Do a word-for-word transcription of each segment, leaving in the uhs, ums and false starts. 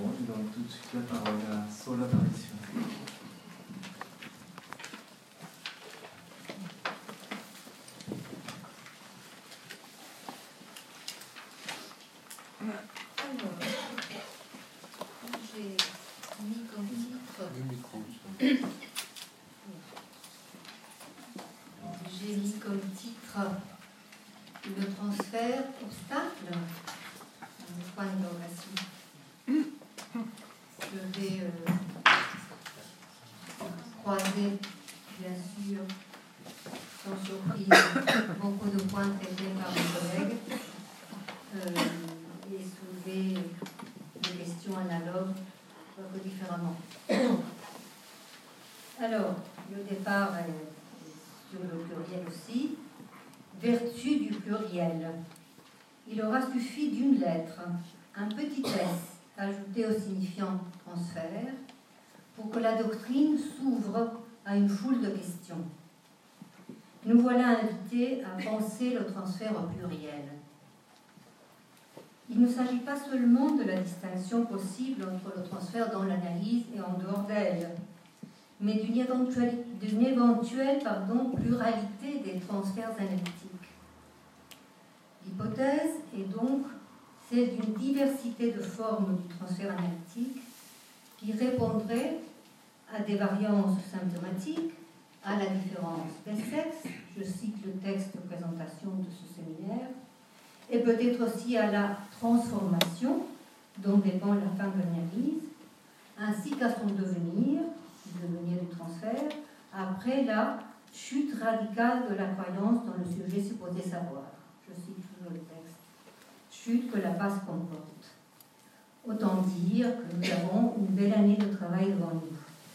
Bon, je donne tout de suite la parole à Saul Apparition. Alors, j'ai mis comme titre. Le micro. J'ai mis comme titre le transfert obstacle. Un point d'interrogation. Je vais euh, croiser, bien sûr, sans surprise, beaucoup de points traités par mes collègues euh, et soulever des questions analogues, un peu différemment. Alors, le départ est sur le pluriel aussi. Vertu du pluriel. Il aura suffi d'une lettre, un petit S ajouté au signifiant transfert, pour que la doctrine s'ouvre à une foule de questions. Nous voilà invités à penser le transfert au pluriel. Il ne s'agit pas seulement de la distinction possible entre le transfert dans l'analyse et en dehors d'elle, mais d'une éventuelle, d'une éventuelle pardon, pluralité des transferts analytiques. L'hypothèse est donc celle d'une diversité de formes du transfert analytique qui répondrait à des variances symptomatiques, à la différence des sexes, je cite le texte de présentation de ce séminaire, et peut-être aussi à la transformation dont dépend la fin de l'analyse, ainsi qu'à son devenir, le devenir du transfert, après la chute radicale de la croyance dans le sujet supposé savoir. Je cite toujours le texte. Chute que la passe comporte. Autant dire que nous avons une belle année de travail devant nous.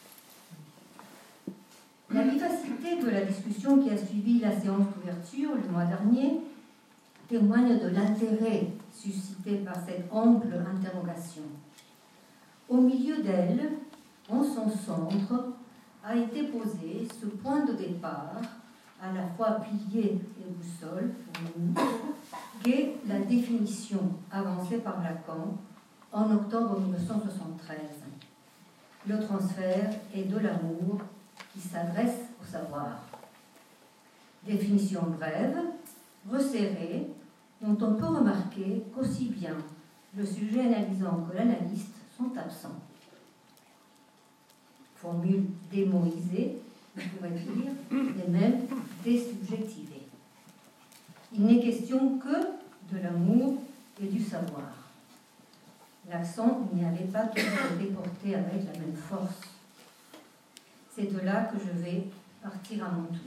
La vivacité de la discussion qui a suivi la séance d'ouverture le mois dernier témoigne de l'intérêt suscité par cette ample interrogation. Au milieu d'elle, en son centre, a été posé ce point de départ, à la fois pilier et boussole pour nous, qu'est la définition avancée par Lacan en octobre mille neuf cent soixante-treize. Le transfert est de l'amour qui s'adresse au savoir. Définition brève, resserrée, dont on peut remarquer qu'aussi bien le sujet analysant que l'analyste sont absents. Formule démoïsée, on pourrait dire, et même désubjectivée. Il n'est question que de l'amour et du savoir. L'accent n'y avait pas toujours été porté avec la même force. C'est de là que je vais partir à mon tour.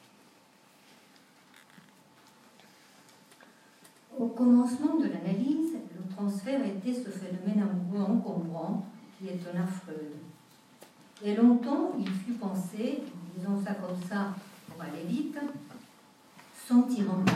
Au commencement de l'analyse, le transfert était ce phénomène amoureux encombrant qui étonna Freud. Et longtemps, il fut pensé, disons ça comme ça pour aller vite, sentir en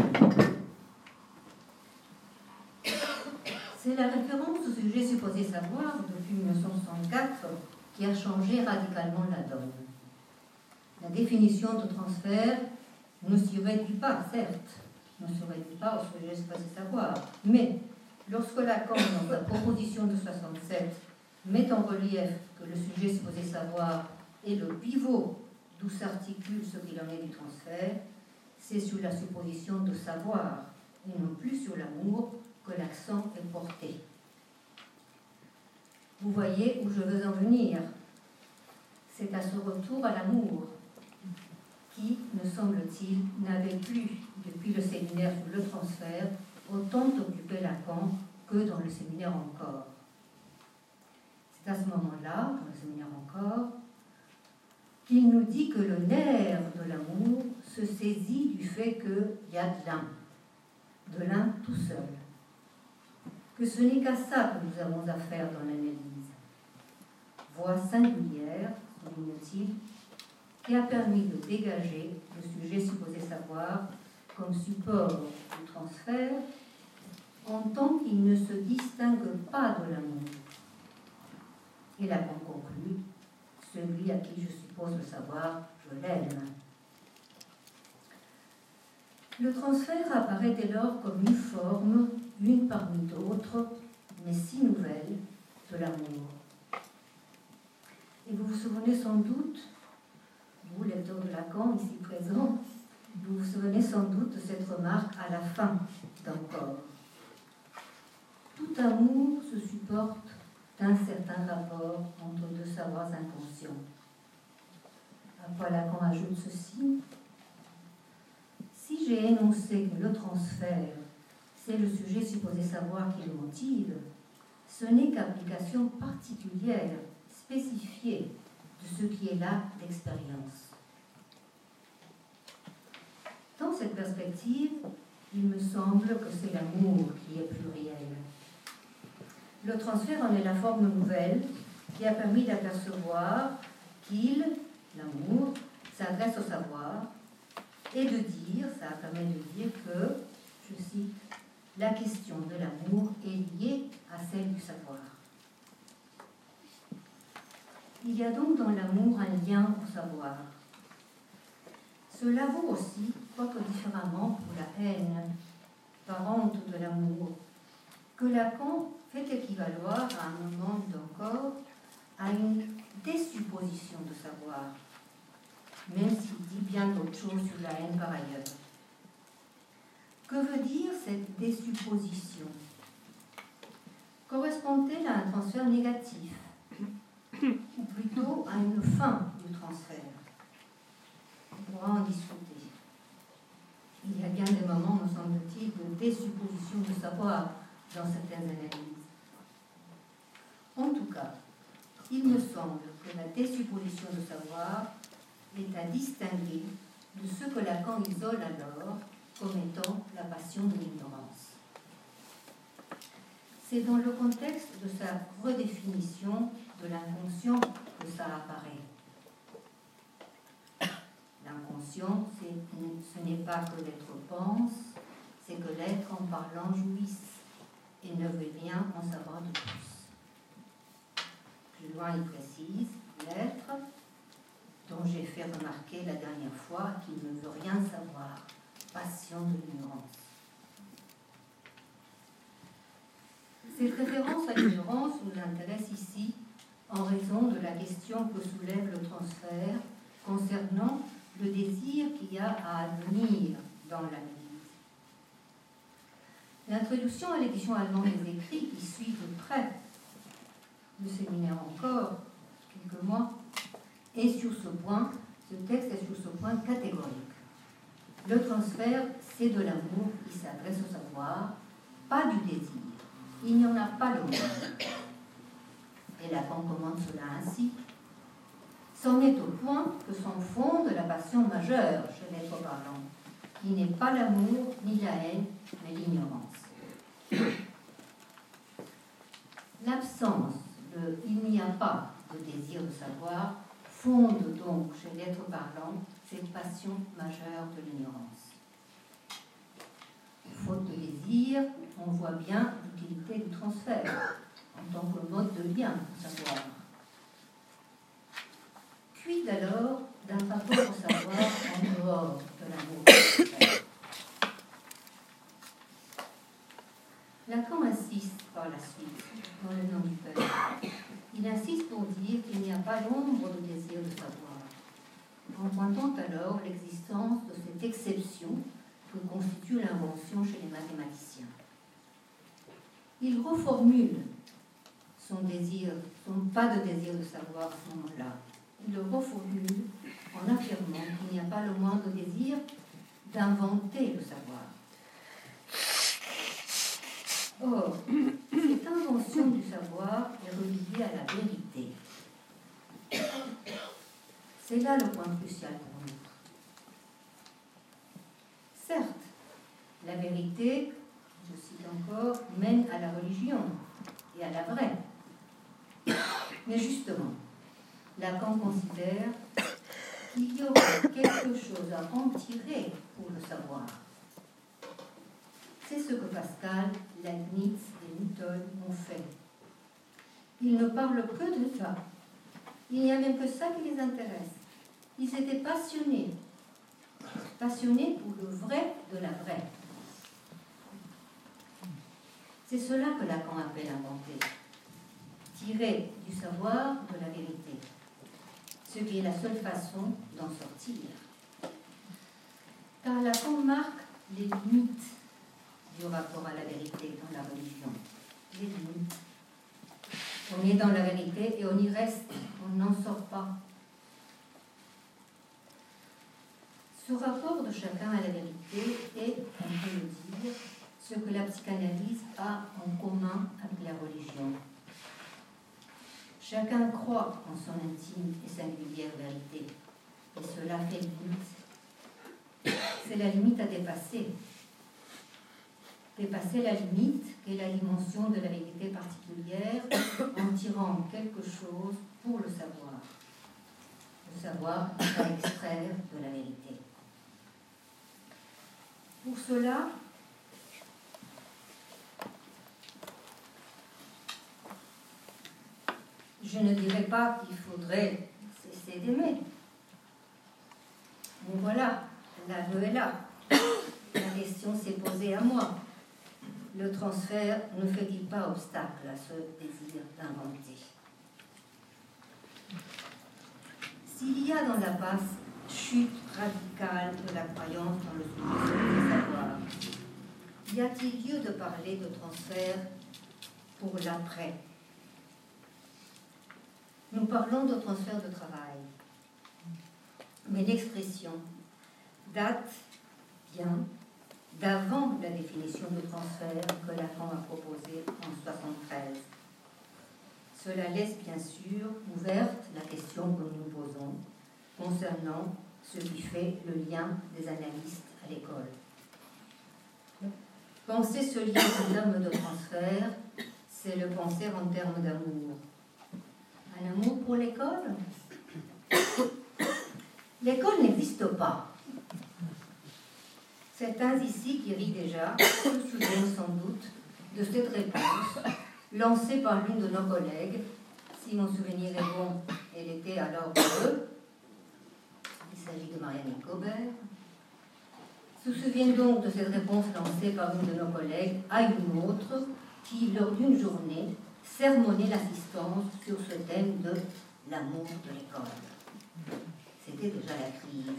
C'est la référence au sujet supposé savoir depuis mille neuf cent soixante-quatre qui a changé radicalement la donne. La définition de transfert ne s'y réduit pas, certes, ne se réduit pas au sujet supposé savoir, mais lorsque Lacan, dans sa proposition de soixante-sept, met en relief que le sujet supposé savoir est le pivot d'où s'articule ce qu'il en est du transfert, c'est sur la supposition de savoir et non plus sur l'amour que l'accent est porté. Vous voyez où je veux en venir. C'est à ce retour à l'amour qui, me semble-t-il, n'avait plus, depuis le séminaire sur le transfert, autant occupé Lacan que dans le séminaire encore. C'est à ce moment-là, dans le séminaire encore, qu'il nous dit que le nerf de l'amour se saisit du fait qu'il y a de l'un, de l'un tout seul. Que ce n'est qu'à ça que nous avons affaire dans l'analyse. Voie singulière, souligne-t-il, qui a permis de dégager le sujet supposé savoir comme support du transfert en tant qu'il ne se distingue pas de l'amour. Et Lacan conclut, celui à qui je suppose le savoir, je l'aime. Le transfert apparaît dès lors comme une forme, une parmi d'autres, mais si nouvelle, de l'amour. Et vous vous souvenez sans doute, vous, lecteurs de Lacan ici présents, vous vous souvenez sans doute de cette remarque à la fin d'Encore. Tout amour se supporte d'un certain rapport entre deux savoirs inconscients. À quoi Lacan ajoute ceci: si j'ai énoncé que le transfert, c'est le sujet supposé savoir qui le motive, ce n'est qu'application particulière, spécifiée de ce qui est là l'expérience. Dans cette perspective, il me semble que c'est l'amour qui est pluriel. Le transfert en est la forme nouvelle qui a permis d'apercevoir qu'il, l'amour, s'adresse au savoir et de dire, ça permet de dire que, je cite, la question de l'amour est liée à celle du savoir. Il y a donc dans l'amour un lien au savoir. Cela vaut aussi, quoique différemment, pour la haine, parente de l'amour, que Lacan fait équivaloir à un moment d'Encore à une désupposition de savoir, même s'il dit bien d'autres choses sur la haine par ailleurs. Que veut dire cette désupposition? Correspond-elle à un transfert négatif, ou plutôt à une fin du transfert? On pourra en discuter. Il y a bien des moments, me semble-t-il, de désupposition de savoir dans certaines analyses. En tout cas, il me semble que la désupposition de savoir est à distinguer de ce que Lacan isole alors comme étant la passion de l'ignorance. C'est dans le contexte de sa redéfinition de l'inconscient que ça apparaît. L'inconscient, ce n'est pas que l'être pense, c'est que l'être en parlant jouisse et ne veut rien en savoir de plus. Plus loin, il précise, l'être, dont j'ai fait remarquer la dernière fois qu'il ne veut rien savoir, passion de l'ignorance. Cette référence à l'ignorance nous intéresse ici en raison de la question que soulève le transfert concernant le désir qu'il y a à advenir dans l'analyse. L'introduction à l'édition allemande des écrits qui suit de près le séminaire Encore, quelques mois, est sur ce point, ce texte est sur ce point catégorique. Le transfert, c'est de l'amour qui s'adresse au savoir, pas du désir. Il n'y en a pas le moins. Et Lacan commande cela ainsi. C'en est au point que s'en fonde la passion majeure chez l'être parlant, qui n'est pas l'amour ni la haine, mais l'ignorance. L'absence de « il n'y a pas de désir de savoir » fonde donc chez l'être parlant cette passion majeure de l'ignorance. Faute de désir, on voit bien l'utilité du transfert en tant que mode de lien au savoir. Quid alors d'un rapport au savoir en dehors de l'amour? Lacan insiste par la suite dans le nom du Père. Il insiste pour dire qu'il n'y a pas l'ombre de désir de savoir, en pointant alors l'existence de cette exception que constitue l'invention chez les mathématiciens. Il reformule son désir, son pas de désir de savoir à ce moment-là. Il le reformule en affirmant qu'il n'y a pas le moindre désir d'inventer le savoir. Or, cette invention du savoir est reliée à la vérité. C'est là le point crucial pour nous. Certes, la vérité, je cite encore, mène à la religion et à la vraie. Mais justement, Lacan considère qu'il y aurait quelque chose à en tirer pour le savoir. C'est ce que Pascal, Leibniz et Newton ont fait. Ils ne parlent que de ça. Il n'y a même que ça qui les intéresse. Ils étaient passionnés. Passionnés pour le vrai de la vraie. C'est cela que Lacan appelle inventer. tirer du savoir de la vérité, ce qui est la seule façon d'en sortir. Car Lacan marque les limites du rapport à la vérité dans la religion. Les limites. On est dans la vérité et on y reste, on n'en sort pas. Ce rapport de chacun à la vérité est, on peut le dire, ce que la psychanalyse a en commun avec la religion. Chacun croit en son intime et singulière vérité, et cela fait limite. C'est la limite à dépasser. Dépasser la limite qu'est la dimension de la vérité particulière en tirant quelque chose pour le savoir. Le savoir est à extraire de la vérité. Pour cela, je ne dirais pas qu'il faudrait cesser d'aimer. Mais voilà, l'aveu est là. La question s'est posée à moi. Le transfert ne fait-il pas obstacle à ce désir d'inventer? S'il y a dans la passe chute radicale de la croyance dans le sujet du savoir, y a-t-il lieu de parler de transfert pour l'après? Nous parlons de transfert de travail, mais l'expression date bien d'avant la définition de transfert que Lacan a proposée en soixante-treize. Cela laisse bien sûr ouverte la question que nous nous posons concernant ce qui fait le lien des analystes à l'école. Penser ce lien en termes de transfert, c'est le penser en termes d'amour. Un amour pour l'école? L'école n'existe pas. Certains ici qui rient déjà se souviennent sans doute de cette réponse lancée par l'une de nos collègues. Si mon souvenir est bon, elle était alors heureux. Il s'agit de Marianne Cobert. Se souviennent donc de cette réponse lancée par une de nos collègues à une autre qui, lors d'une journée, sermonnait l'assistance sur ce thème de l'amour de l'école. C'était déjà la crise.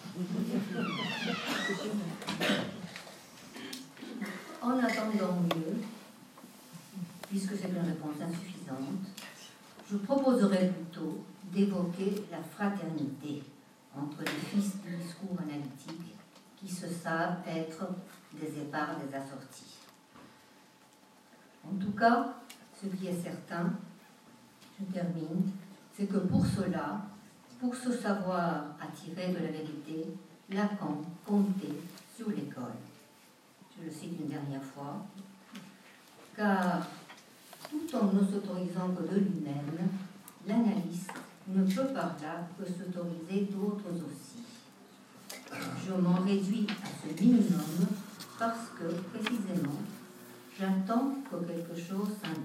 En attendant mieux, puisque c'est une réponse insuffisante, je proposerai plutôt d'évoquer la fraternité entre les fils du discours analytique qui se savent être des épars des assortis. En tout cas, ce qui est certain, je termine, c'est que pour cela, pour ce savoir à tirer de la vérité, Lacan comptait sur l'école. Je le cite une dernière fois, car tout en ne s'autorisant que de lui-même, l'analyste ne peut par là que s'autoriser d'autres aussi. Je m'en réduis à ce minimum parce que, précisément, j'attends que quelque chose s'invente.